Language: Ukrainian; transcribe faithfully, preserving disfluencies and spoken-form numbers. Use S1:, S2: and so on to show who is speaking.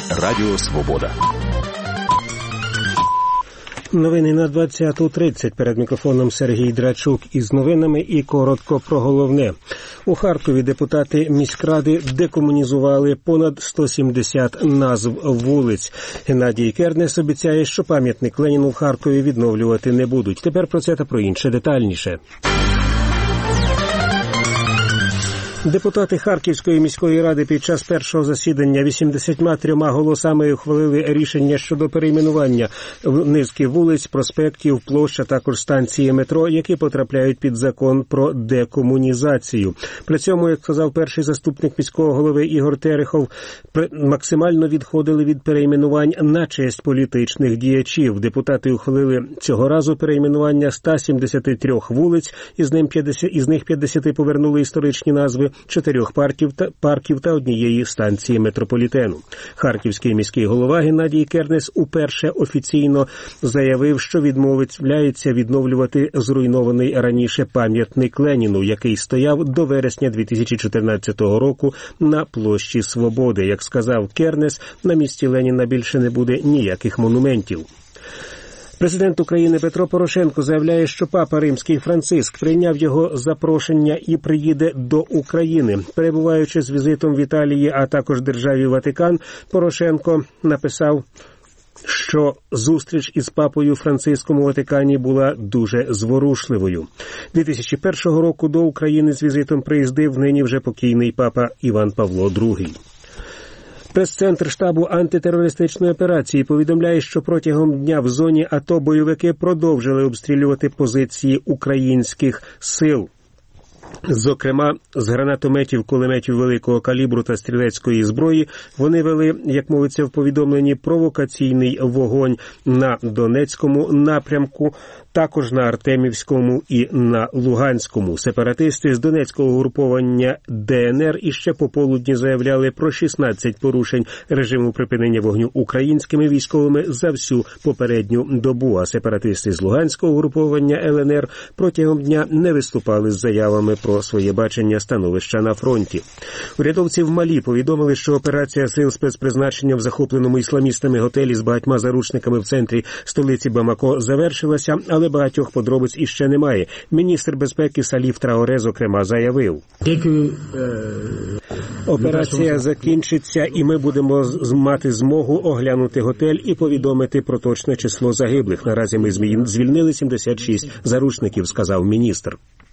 S1: Радіо Свобода.
S2: Новини на двадцяту тридцять. Перед мікрофоном Сергій Драчук із новинами і коротко про головне. У Харкові депутати міськради декомунізували понад сто сімдесят назв вулиць. Геннадій Кернес обіцяє, що пам'ятник Леніну в Харкові відновлювати не будуть. Тепер про це та про інше детальніше. Депутати Харківської міської ради під час першого засідання вісімдесят три голосами ухвалили рішення щодо перейменування низки вулиць, проспектів, площ, а також станції метро, які потрапляють під закон про декомунізацію. При цьому, як сказав перший заступник міського голови Ігор Терехов, максимально відходили від перейменувань на честь політичних діячів. Депутати ухвалили цього разу перейменування ста сімдесяти трьох вулиць, із них п'ятдесят, із них п'ятдесят повернули історичні назви, чотирьох парків та, парків та однієї станції метрополітену. Харківський міський голова Геннадій Кернес уперше офіційно заявив, що відмовляється відновлювати зруйнований раніше пам'ятник Леніну, який стояв до вересня дві тисячі чотирнадцятого року на площі Свободи. Як сказав Кернес, на місці Леніна більше не буде ніяких монументів. Президент України Петро Порошенко заявляє, що папа Римський Франциск прийняв його запрошення і приїде до України. Перебуваючи з візитом в Італії, а також державі Ватикан, Порошенко написав, що зустріч із папою Франциском у Ватикані була дуже зворушливою. дві тисячі першого року до України з візитом приїздив нині вже покійний папа Іван Павло другий. Прес-центр штабу антитерористичної операції повідомляє, що протягом дня в зоні АТО бойовики продовжили обстрілювати позиції українських сил. Зокрема, з гранатометів, кулеметів великого калібру та стрілецької зброї вони вели, як мовиться в повідомленні, провокаційний вогонь на Донецькому напрямку, також на Артемівському і на Луганському. Сепаратисти з Донецького угруповання ДНР іще пополудні заявляли про шістнадцять порушень режиму припинення вогню українськими військовими за всю попередню добу, а сепаратисти з Луганського угруповання ЛНР протягом дня не виступали з заявами про своє бачення становища на фронті. Урядовці в Малі повідомили, що операція сил спецпризначення в захопленому ісламістами готелі з багатьма заручниками в центрі столиці Бамако завершилася, але багатьох подробиць іще немає. Міністр безпеки Саліф Траоре, зокрема, заявив: операція закінчиться, і ми будемо мати змогу оглянути готель і повідомити про точне число загиблих. Наразі ми звільнили сімдесят шість заручників, сказав міністр.